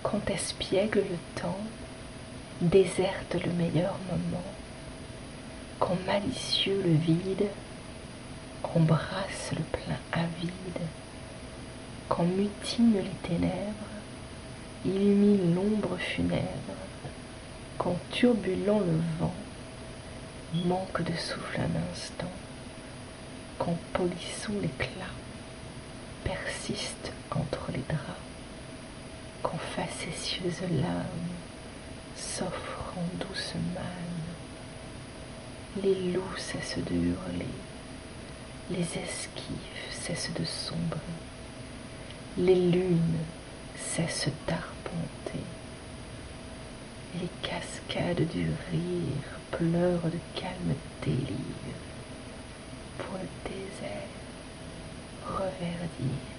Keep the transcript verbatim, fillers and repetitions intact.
quand espiègle le temps, déserte le meilleur moment, quand malicieux le vide embrasse le plein avide, quand mutinent les ténèbres, illumine l'ombre funèbre, quand turbulent le vent manque de souffle un instant, quand polisson l'éclat persiste entre les draps, quand facétieuse lame s'offre en douce manne, les loups cessent de hurler, les esquifs cessent de sombrer, les lunes cessent d'arpenter, les cascades du rire pleurent de calme délire pour le désert reverdir.